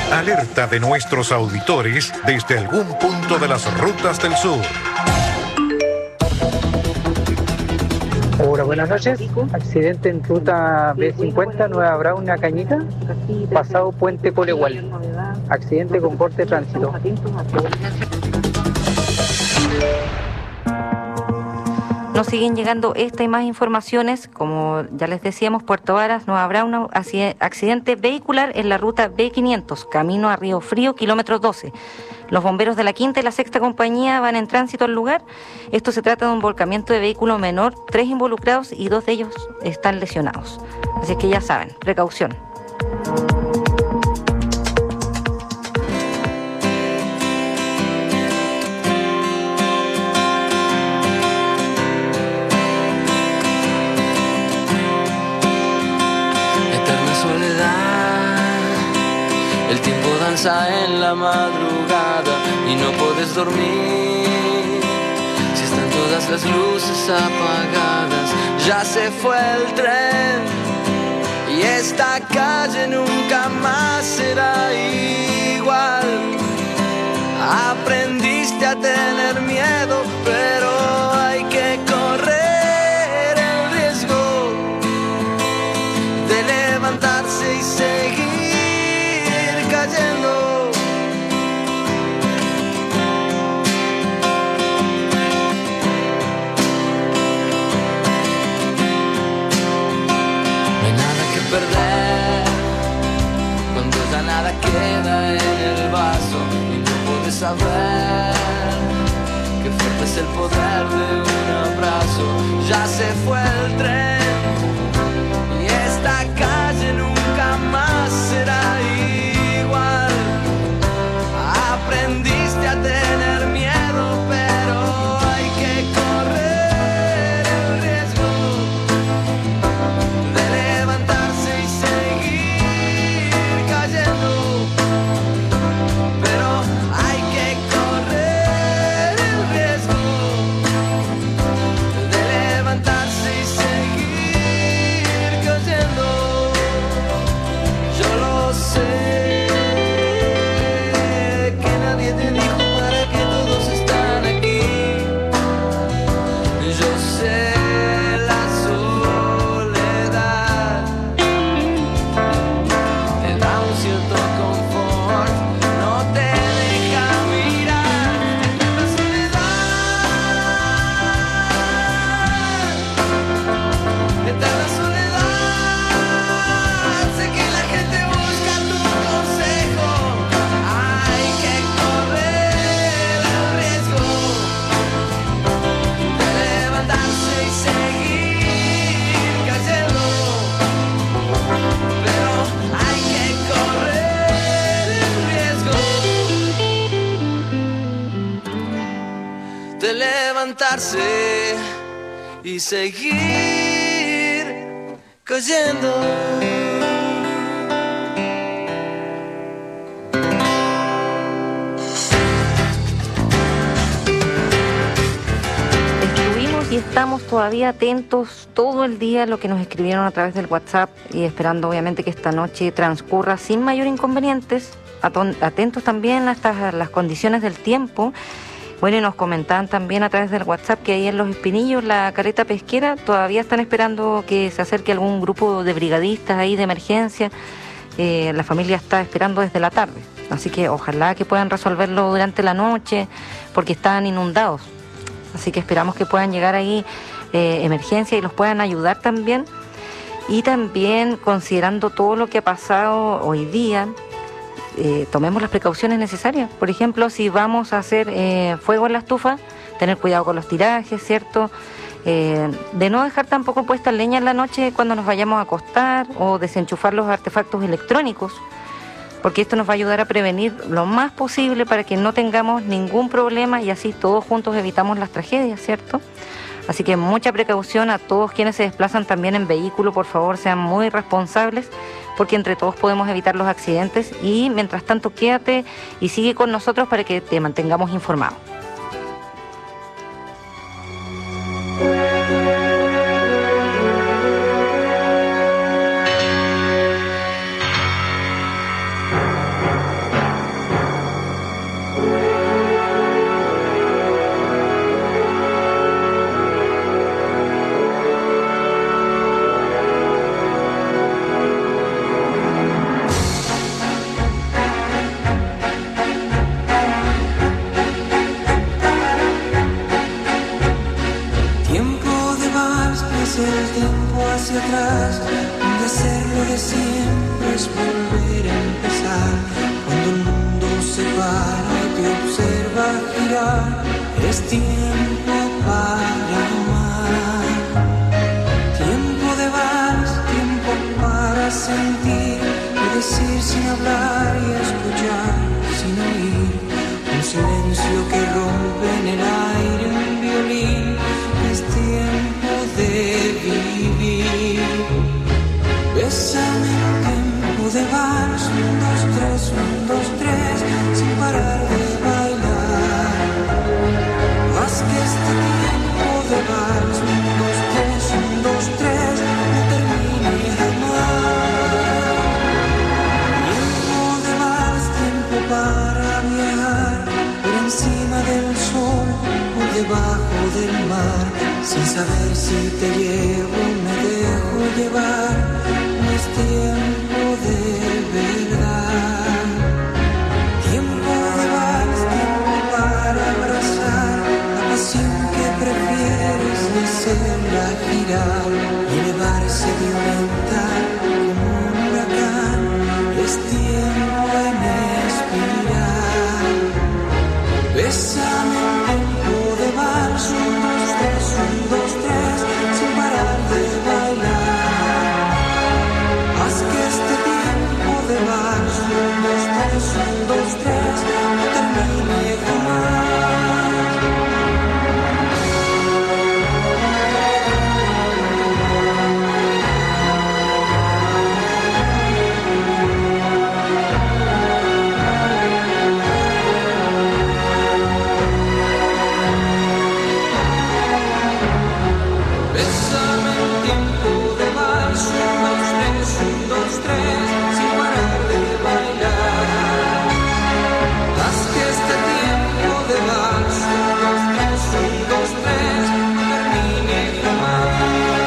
Speaker 1: Alerta de nuestros auditores desde algún punto de las rutas del sur.
Speaker 10: Hola, buenas noches. Accidente en ruta B cincuenta, Nueva Brauna, Cañita, pasado Puente Colehual. Accidente con corte de tránsito.
Speaker 4: Nos siguen llegando esta y más informaciones, como ya les decíamos, Puerto Varas, Nueva Brauna, accidente vehicular en la ruta B quinientos, camino a Río Frío, kilómetro doce. Los bomberos de la quinta y la sexta compañía van en tránsito al lugar. Esto se trata de un volcamiento de vehículo menor, tres involucrados y dos de ellos están lesionados. Así que ya saben, precaución.
Speaker 5: El tiempo danza en la madrugada y no puedes dormir. Si están todas las luces apagadas, ya se fue el tren y esta calle nunca más será igual. Aprendiste a tener miedo, pero hay que correr el riesgo de levantarse y seguir cayendo. No hay nada que perder cuando ya nada queda en el vaso y no puedes saber qué fuerte es el poder de un abrazo. Ya se fue el tren y esta calle nunca más será igual. Aprendiste a tener miedo, pero hay que correr el riesgo de levantarse y seguir cayendo. Pero hay que correr el riesgo de levantarse y seguir cayendo. Yo lo sé. Y seguir cayendo.
Speaker 4: Estuvimos y estamos todavía atentos todo el día a lo que nos escribieron a través del WhatsApp y esperando obviamente que esta noche transcurra sin mayor inconvenientes. Atentos también a estas, las condiciones del tiempo. Bueno, y nos comentaban también a través del WhatsApp que ahí en Los Espinillos, la carreta pesquera, todavía están esperando que se acerque algún grupo de brigadistas ahí de emergencia. Eh, la familia está esperando desde la tarde. Así que ojalá que puedan resolverlo durante la noche, porque están inundados. Así que esperamos que puedan llegar ahí eh, emergencia y los puedan ayudar también. Y también, considerando todo lo que ha pasado hoy día, Eh, tomemos las precauciones necesarias. Por ejemplo, si vamos a hacer eh, fuego en la estufa, tener cuidado con los tirajes, ¿cierto? Eh, de no dejar tampoco puesta leña en la noche cuando nos vayamos a acostar o desenchufar los artefactos electrónicos, porque esto nos va a ayudar a prevenir lo más posible para que no tengamos ningún problema y así todos juntos evitamos las tragedias, ¿cierto? Así que mucha precaución a todos quienes se desplazan también en vehículo, por favor, sean muy responsables, porque entre todos podemos evitar los accidentes y mientras tanto quédate y sigue con nosotros para que te mantengamos informado.
Speaker 8: para y te observa girar. Es tiempo para amar, tiempo de vals, tiempo para sentir y decir sin hablar y escuchar sin oír. Un silencio que rompe en el aire un violín. Es tiempo de vivir. Bésame en tiempo de vals, un, dos, tres, un, dos, tres, sin parar de bailar. Haz que este tiempo de vals, un, dos, tres, un, dos, tres, no termine jamás. Tiempo de vals, tiempo para viajar por encima del sol, por debajo del mar, sin saber si te llevo o me dejo llevar. No es tiempo de verdad. Tiempo de vals, tiempo para abrazar la pasión que prefieres y hacerla girar y elevarse violenta como un huracán. Es tiempo en expirar. Bésame en tiempo de vals, un, dos, tres, un, dos, tres, sin parar de bailar. Haz que este tiempo de vals, un, dos, tres, un, dos, tres, no termine jamás. Bésame en tiempo de vals, un, dos, tres, un, dos, tres, sin parar de bailar. Haz que este tiempo de vals, un, dos, tres, un, dos, tres, no termine jamás.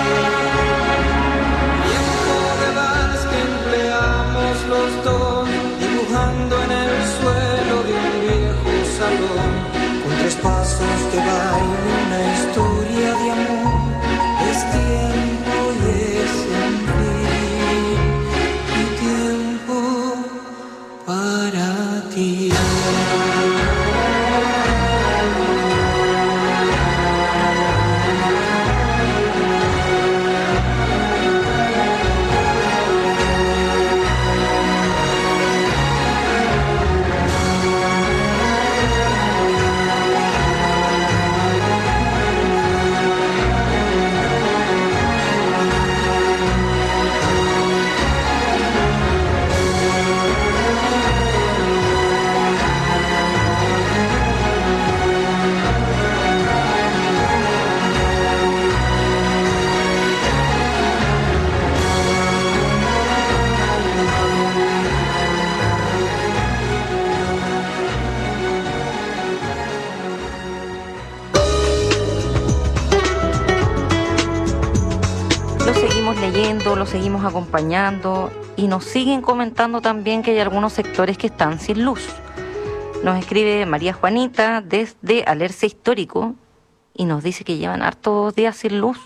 Speaker 8: Tiempo de vals que empleamos los dos, dibujando en el suelo de un viejo salón, con tres pasos de baile, una historia de amor. Es tiempo y es en fin, y tiempo para ti.
Speaker 4: Lo seguimos leyendo, lo seguimos acompañando y nos siguen comentando también que hay algunos sectores que están sin luz. Nos escribe María Juanita desde Alerce Histórico y nos dice que llevan hartos días sin luz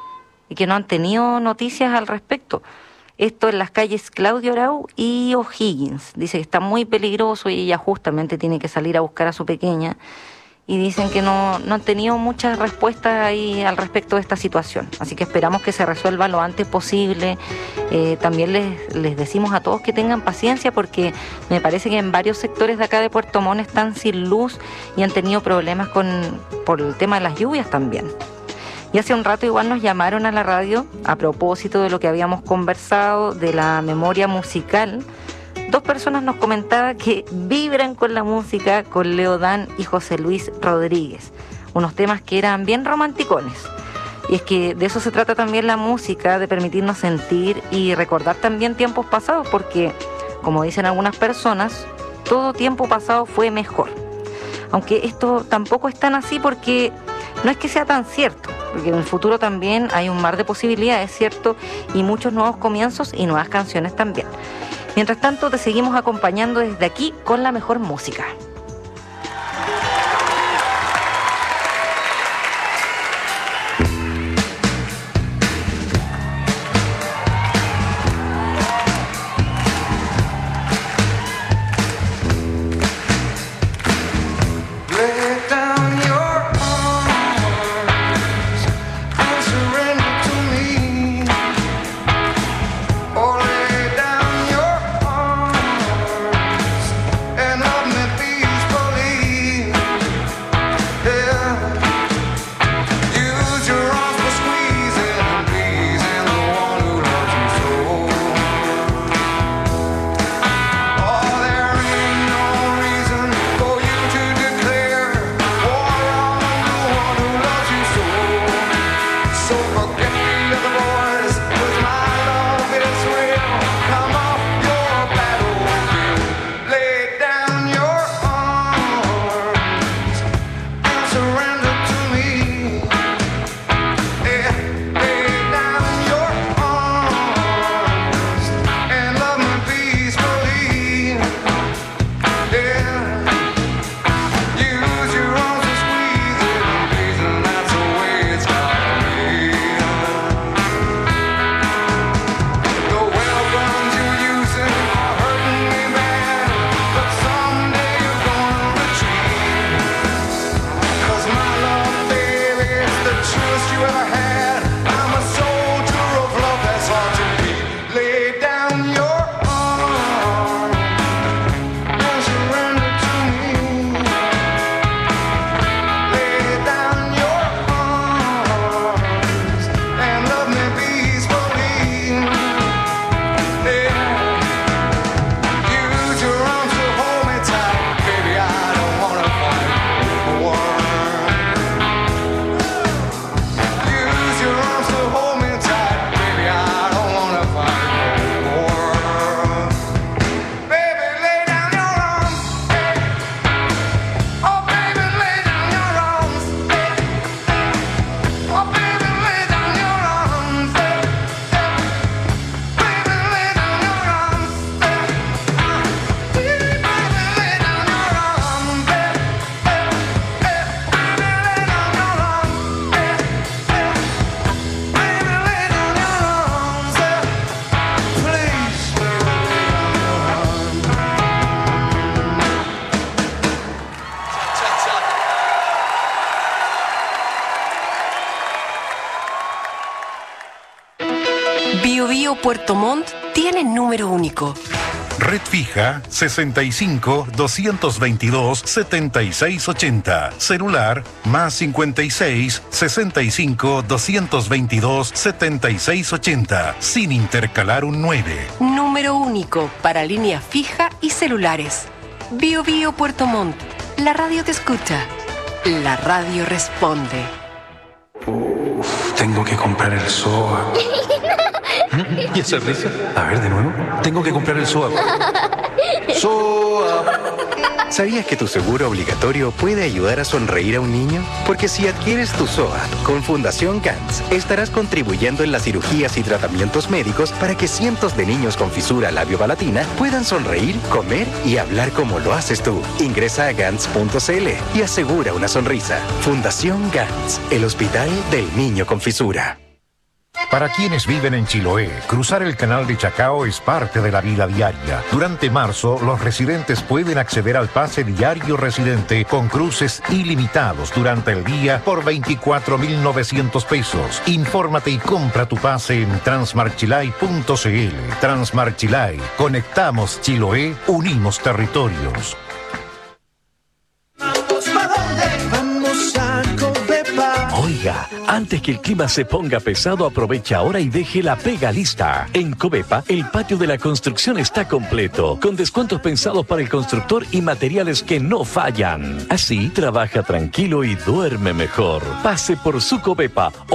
Speaker 4: y que no han tenido noticias al respecto. Esto en las calles Claudio Arau y O'Higgins. Dice que está muy peligroso y ella justamente tiene que salir a buscar a su pequeña. Y dicen que no, no han tenido muchas respuestas ahí al respecto de esta situación. Así que esperamos que se resuelva lo antes posible. Eh, también les, les decimos a todos que tengan paciencia porque me parece que en varios sectores de acá de Puerto Montt están sin luz y han tenido problemas con, por el tema de las lluvias también. Y hace un rato igual nos llamaron a la radio a propósito de lo que habíamos conversado de la memoria musical. Dos personas nos comentaban que vibran con la música con Leodán y José Luis Rodríguez, unos temas que eran bien romanticones. Y es que de eso se trata también la música, de permitirnos sentir y recordar también tiempos pasados, porque, como dicen algunas personas, todo tiempo pasado fue mejor. Aunque esto tampoco es tan así porque no es que sea tan cierto, porque en el futuro también hay un mar de posibilidades, ¿cierto? Y muchos nuevos comienzos y nuevas canciones también. Mientras tanto, te seguimos acompañando desde aquí con la mejor música.
Speaker 3: Puerto Montt tiene número único.
Speaker 1: Red fija sesenta y cinco, doscientos veintidós, setenta y seis ochenta. Celular más cincuenta y seis, sesenta y cinco, doscientos veintidós, setenta y seis ochenta. Sin intercalar un nueve.
Speaker 3: Número único para línea fija y celulares. Bio Bio Puerto Montt. La radio te escucha. La radio responde.
Speaker 11: Uf, tengo que comprar el S O A. ¿Y esa risa? A ver, de nuevo. Tengo que comprar el S O A. S O A.
Speaker 12: ¿Sabías que tu seguro obligatorio puede ayudar a sonreír a un niño? Porque si adquieres tu S O A con Fundación Gantz, estarás contribuyendo en las cirugías y tratamientos médicos para que cientos de niños con fisura labiopalatina puedan sonreír, comer y hablar como lo haces tú. Ingresa a gantz punto c l y asegura una sonrisa. Fundación Gantz, el hospital del niño con fisura.
Speaker 1: Para quienes viven en Chiloé, cruzar el canal de Chacao es parte de la vida diaria. Durante marzo, los residentes pueden acceder al pase diario residente con cruces ilimitados durante el día por veinticuatro mil novecientos pesos. Infórmate y compra tu pase en transmarchilay punto c l. Transmarchilay. Conectamos Chiloé, unimos territorios.
Speaker 13: Oiga, antes que el clima se ponga pesado, aprovecha ahora y deje la pega lista. En Covepa, el patio de la construcción está completo, con descuentos pensados para el constructor y materiales que no fallan. Así, trabaja tranquilo y duerme mejor. Pase por su Covepa